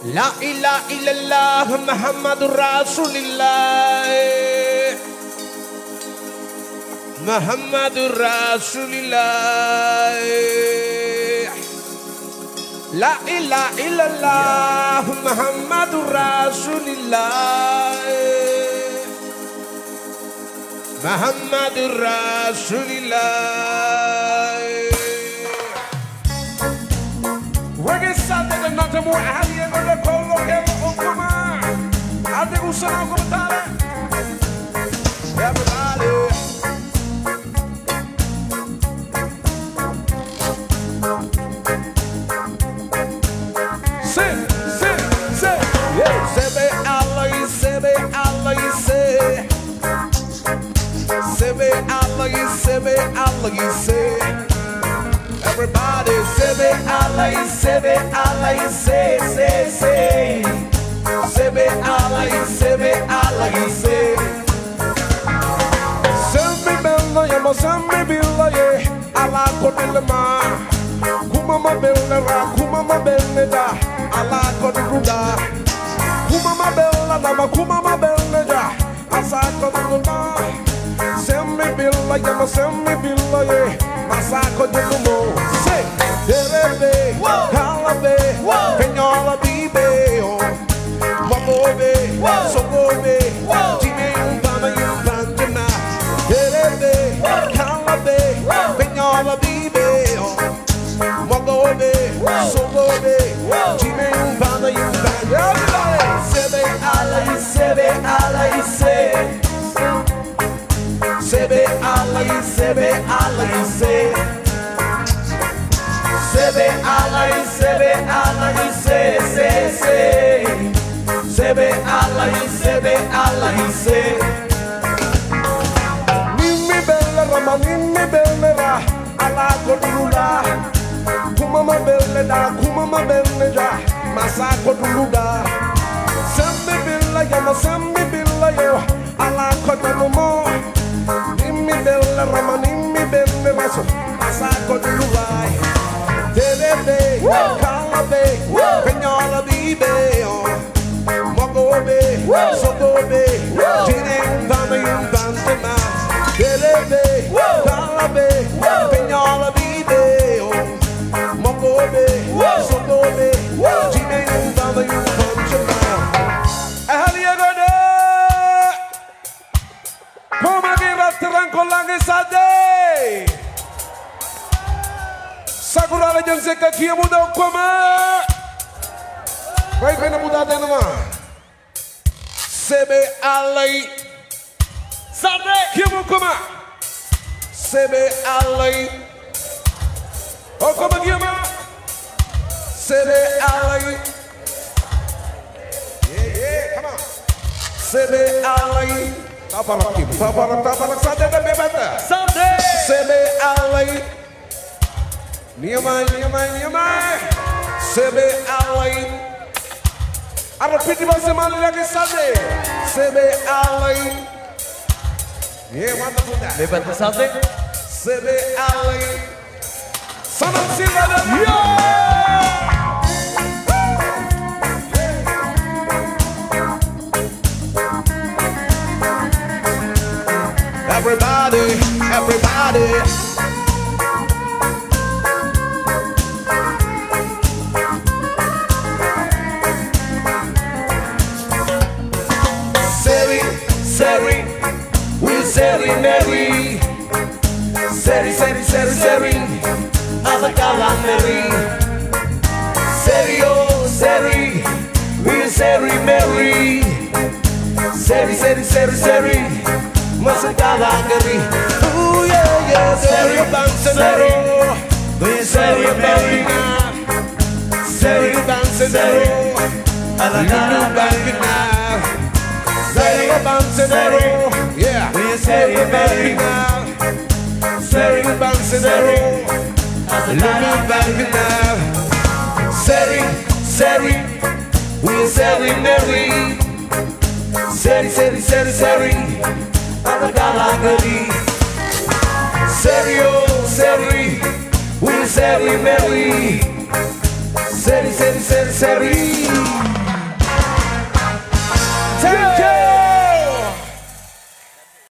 La ilaha illallah Muhammadur Rasulillah Muhammadur Rasulillah La ilaha illallah Muhammadur Rasulillah Muhammadur Rasulillah Reggae Sunday the nothing more Ali and the Colo Okuma Adi Usana Kumatale Everybody Sing yeah. Sebe Allah Sebe Allah say Everybody Sebe Allah say Sebe Allah say Sebe bella yama sebe billa ye ala kodilma kumama bella ra kumama bella da ala kodruda kumama bella na kumama bella da asa kodruda Semi billa yama semi billa ye masako dulumo say derebe kalabe penyola bibe mamobe sogobe time umbana yumbana derebe kalabe penyola bibe mamobe sogobe time umbana yumbana sebe alai say Sebe Allah say Sebe Allah say Mimi bella rama mimi bella ala koduluda kumama bella da masako duluda Sembe bella yama sembe bella yo ala kodulumo Nimmi bella rama nimmi bella maso masako dulubai Terebe kalabe penyola bibe mogobe sogobe tine umbana yumbantema Terebe kalabe penyola bibe mogobe sogobe tine umbana yumbantema Ahaliagode Pomagira tranquillange sade Sakura la jeng seka kia muda ukoma Baik kena muda ada nama Sebe alai Sade kia mukoma Sebe alai Okoma kia ma Sebe alai Yeah, come on Sebe alai Taparak sade dan bebata Sade Sebe alai Niamai Sebe alai Ara piti basemali lagi sade Sebe alai mantap sudah Bebata sade Sebe alai Sanam sila dan Everybody Seri, we'll Seri Mary Seri Azakala Mary Seri, we'll Seri Mary Seri Masakala Mary Ooh yeah Seri Bansanero we'll Seri Mary Seri Bansanero Azakala Mary Seri Bansanero, yeah, we're Seri now. Seri Bansanero, Lulu now. Seri, we're Seri Mary. Seri, Adagalagari. Seri, we're Seri Mary. Seri